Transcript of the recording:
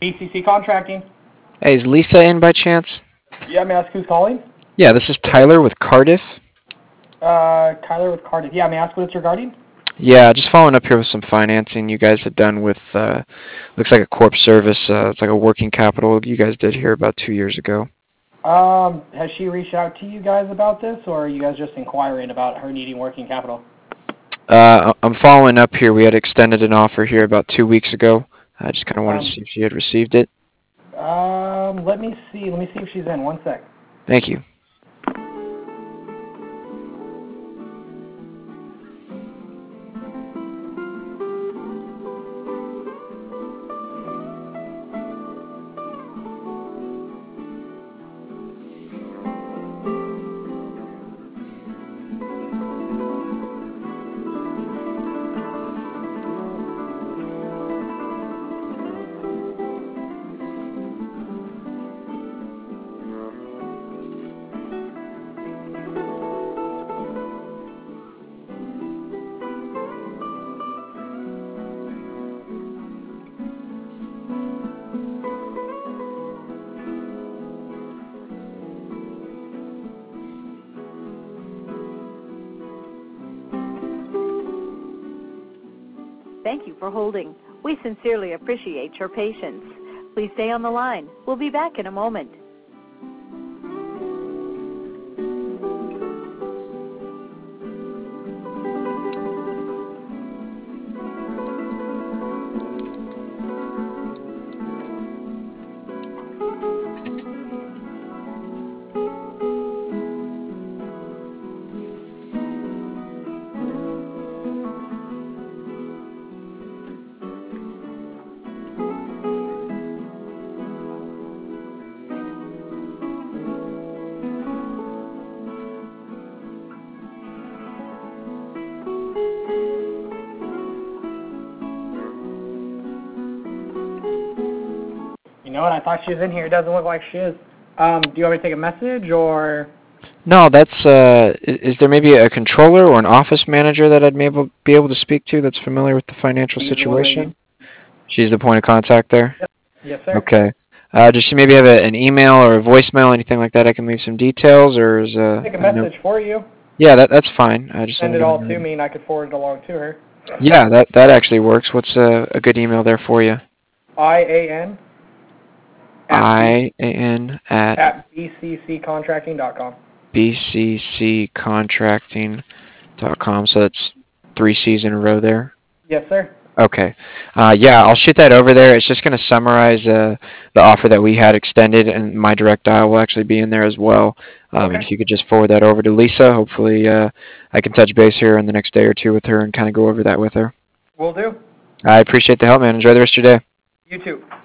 BCC Contracting. Hey, is Lisa in by chance? Yeah, may I ask who's calling? Yeah, this is Tyler with Cardiff. Tyler with Cardiff. Yeah, may I ask what it's regarding? Yeah, just following up here with some financing you guys had done with, looks like a corp service. It's like a working capital you guys did here about 2 years ago. Has she reached out to you guys about this, or are you guys just inquiring about her needing working capital? I'm following up here. We had extended an offer here about 2 weeks ago. I just kind of wanted to see if she had received it. Let me see. Let me see if she's in. One sec. Thank you. Thank you for holding. We sincerely appreciate your patience. Please stay on the line. We'll be back in a moment. You know what? I thought she was in here. It doesn't look like she is. Do you want me to take a message, or? No, that's, is there maybe a controller or an office manager that I'd be able to speak to that's familiar with the financial situation? She's the point of contact there? Yep. Yes, sir. Okay. Does she maybe have an email or a voicemail, anything like that? I can leave some details, or is Take a message for you. Yeah, that's fine. I just Send it all to me, and I could forward it along to her. Yeah, that actually works. What's a good email there for you? IAN at bcccontracting.com. bcccontracting.com. So that's 3 C's in a row there? Yes, sir. Okay. Yeah, I'll shoot that over there. It's just going to summarize the offer that we had extended, and my direct dial will actually be in there as well. Okay. And if you could just forward that over to Lisa, hopefully I can touch base here in the next day or two with her and kind of go over that with her. Will do. I appreciate the help, man. Enjoy the rest of your day. You too.